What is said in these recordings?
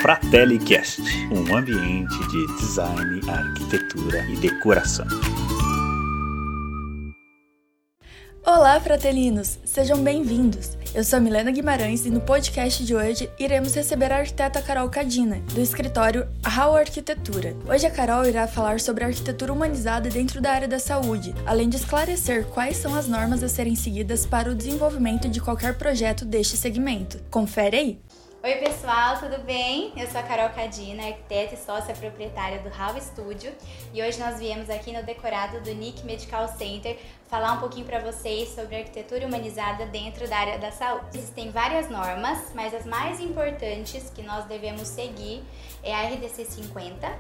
FratelliCast, um ambiente de design, arquitetura e decoração. Olá, fratelinos! Sejam bem-vindos! Eu sou a Milena Guimarães e no podcast de hoje iremos receber a arquiteta Carol Cadina, do escritório How Arquitetura. Hoje a Carol irá falar sobre a arquitetura humanizada dentro da área da saúde, além de esclarecer quais são as normas a serem seguidas para o desenvolvimento de qualquer projeto deste segmento. Confere aí! Oi pessoal, tudo bem? Eu sou a Carol Cadina, arquiteta e sócia proprietária do How Studio, e hoje nós viemos aqui no decorado do Nick Medical Center falar um pouquinho para vocês sobre arquitetura humanizada dentro da área da saúde. Existem várias normas, mas as mais importantes que nós devemos seguir é a RDC 50,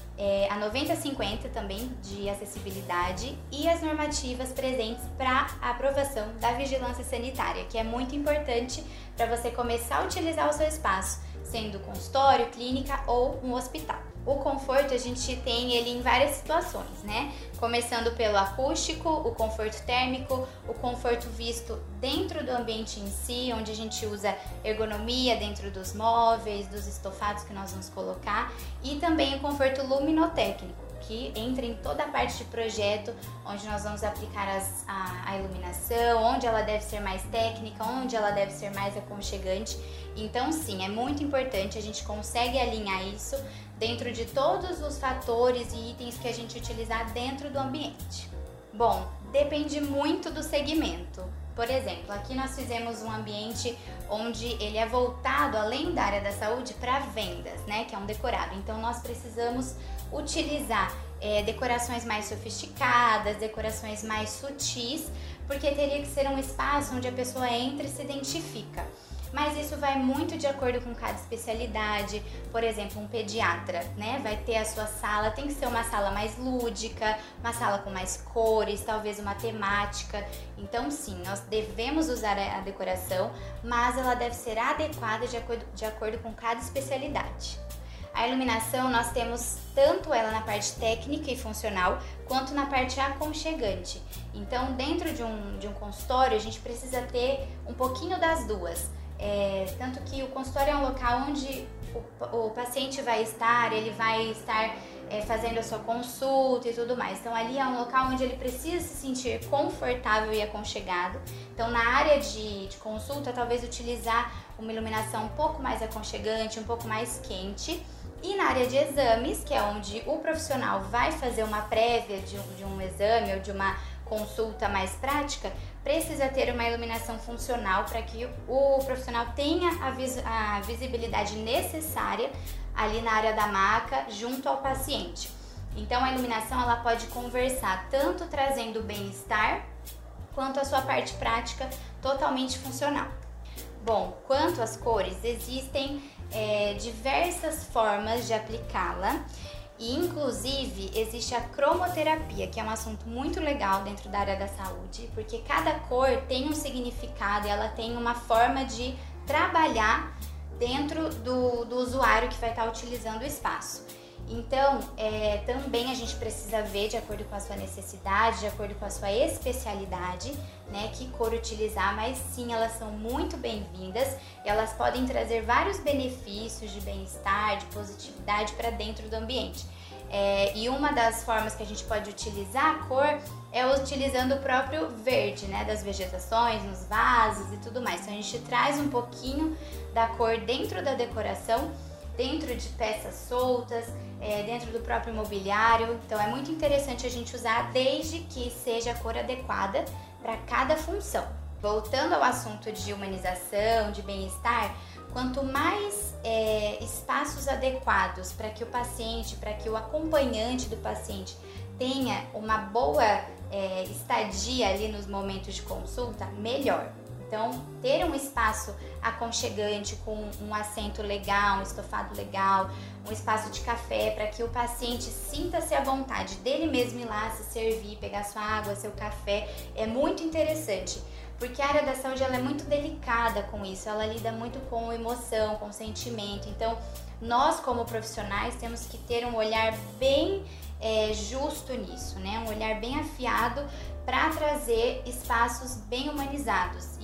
a 9050 também de acessibilidade e as normativas presentes para a aprovação da vigilância sanitária, que é muito importante para você começar a utilizar o seu espaço, sendo consultório, clínica ou um hospital. O conforto a gente tem ele em várias situações, né? Começando pelo acústico, o conforto térmico, o conforto visto dentro do ambiente em si, onde a gente usa ergonomia dentro dos móveis, dos estofados que nós vamos colocar, e também o conforto luminotécnico, que entra em toda a parte de projeto, onde nós vamos aplicar a iluminação, onde ela deve ser mais técnica, onde ela deve ser mais aconchegante. Então sim, é muito importante, a gente consegue alinhar isso dentro de todos os fatores e itens que a gente utilizar dentro do ambiente. Bom, depende muito do segmento. Por exemplo, aqui nós fizemos um ambiente onde ele é voltado, além da área da saúde, para vendas, né? Que é um decorado. Então nós precisamos utilizar decorações mais sofisticadas, decorações mais sutis, porque teria que ser um espaço onde a pessoa entra e se identifica. Mas isso vai muito de acordo com cada especialidade. Por exemplo, um pediatra, né? Vai ter a sua sala, tem que ser uma sala mais lúdica, uma sala com mais cores, talvez uma temática. Então sim, nós devemos usar a decoração, mas ela deve ser adequada de acordo com cada especialidade. A iluminação nós temos tanto ela na parte técnica e funcional, quanto na parte aconchegante. Então dentro de um consultório a gente precisa ter um pouquinho das duas. Tanto que o consultório é um local onde o paciente vai estar, ele vai estar fazendo a sua consulta e tudo mais. Então ali é um local onde ele precisa se sentir confortável e aconchegado. Então na área de consulta, talvez utilizar uma iluminação um pouco mais aconchegante, um pouco mais quente. E na área de exames, que é onde o profissional vai fazer uma prévia de um exame ou de uma consulta mais prática, precisa ter uma iluminação funcional para que o profissional tenha a visibilidade necessária ali na área da maca junto ao paciente. Então a iluminação ela pode conversar tanto trazendo bem-estar quanto a sua parte prática totalmente funcional. Bom, quanto às cores, existem diversas formas de aplicá-la. E inclusive existe a cromoterapia, que é um assunto muito legal dentro da área da saúde, porque cada cor tem um significado e ela tem uma forma de trabalhar dentro do usuário que vai estar utilizando o espaço. Então, também a gente precisa ver de acordo com a sua necessidade, de acordo com a sua especialidade, né, que cor utilizar, mas sim, elas são muito bem-vindas e elas podem trazer vários benefícios de bem-estar, de positividade para dentro do ambiente. E uma das formas que a gente pode utilizar a cor é utilizando o próprio verde, né, das vegetações, nos vasos e tudo mais. Então a gente traz um pouquinho da cor dentro da decoração, dentro de peças soltas, dentro do próprio mobiliário. Então é muito interessante a gente usar desde que seja a cor adequada para cada função. Voltando ao assunto de humanização, de bem-estar, quanto mais espaços adequados para que o paciente, para que o acompanhante do paciente tenha uma boa estadia ali nos momentos de consulta, melhor. Então, ter um espaço aconchegante com um assento legal, um estofado legal, um espaço de café para que o paciente sinta-se à vontade dele mesmo ir lá se servir, pegar sua água, seu café, é muito interessante. Porque a área da saúde ela é muito delicada com isso, ela lida muito com emoção, com sentimento. Então, nós como profissionais temos que ter um olhar bem justo nisso, né? Um olhar bem afiado para trazer espaços bem humanizados e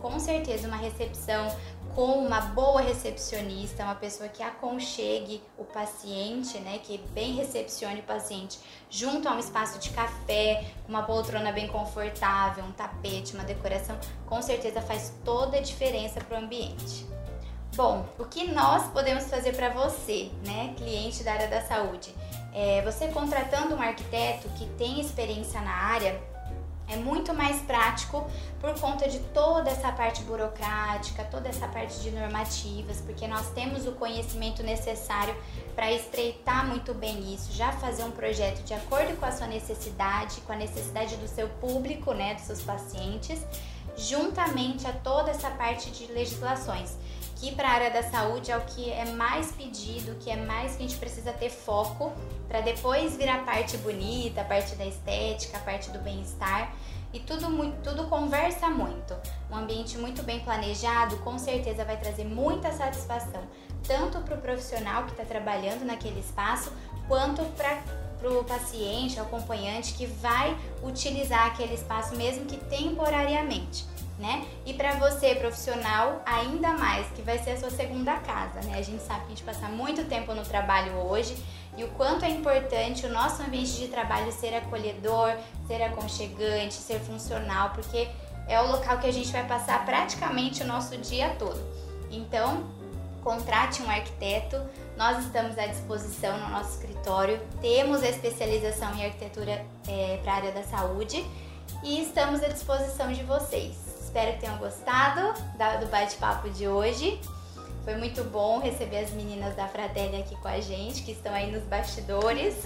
com certeza uma recepção com uma boa recepcionista, uma pessoa que aconchegue o paciente, né, que bem recepcione o paciente, junto a um espaço de café, uma poltrona bem confortável, um tapete, uma decoração, com certeza faz toda a diferença para o ambiente. Bom, o que nós podemos fazer para você, né, cliente da área da saúde? Você contratando um arquiteto que tem experiência na área, é muito mais prático por conta de toda essa parte burocrática, toda essa parte de normativas, porque nós temos o conhecimento necessário para estreitar muito bem isso, já fazer um projeto de acordo com a sua necessidade, com a necessidade do seu público, né, dos seus pacientes, juntamente a toda essa parte de legislações, que para a área da saúde é o que é mais pedido, o que é mais que a gente precisa ter foco, para depois vir a parte bonita, a parte da estética, a parte do bem-estar, e tudo conversa muito. Um ambiente muito bem planejado com certeza vai trazer muita satisfação, tanto para o profissional que está trabalhando naquele espaço, quanto para o paciente, o acompanhante que vai utilizar aquele espaço mesmo que temporariamente, né? E para você, profissional, ainda mais, que vai ser a sua segunda casa, né? A gente sabe que a gente passa muito tempo no trabalho hoje e o quanto é importante o nosso ambiente de trabalho ser acolhedor, ser aconchegante, ser funcional, porque é o local que a gente vai passar praticamente o nosso dia todo. Então, contrate um arquiteto, nós estamos à disposição no nosso escritório, temos a especialização em arquitetura para a área da saúde e estamos à disposição de vocês. Espero que tenham gostado do bate-papo de hoje. Foi muito bom receber as meninas da Fratelli aqui com a gente, que estão aí nos bastidores.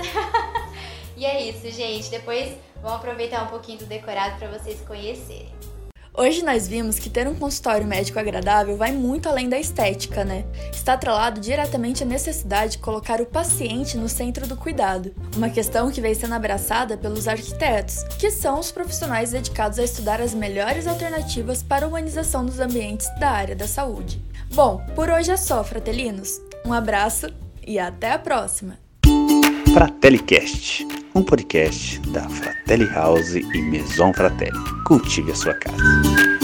E é isso, gente. Depois vamos aproveitar um pouquinho do decorado para vocês conhecerem. Hoje nós vimos que ter um consultório médico agradável vai muito além da estética, né? Está atrelado diretamente à necessidade de colocar o paciente no centro do cuidado, uma questão que vem sendo abraçada pelos arquitetos, que são os profissionais dedicados a estudar as melhores alternativas para a humanização dos ambientes da área da saúde. Bom, por hoje é só, fratelinos. Um abraço e até a próxima! FratelliCast, um podcast da Fratelli House e Maison Fratelli. Cultive a sua casa.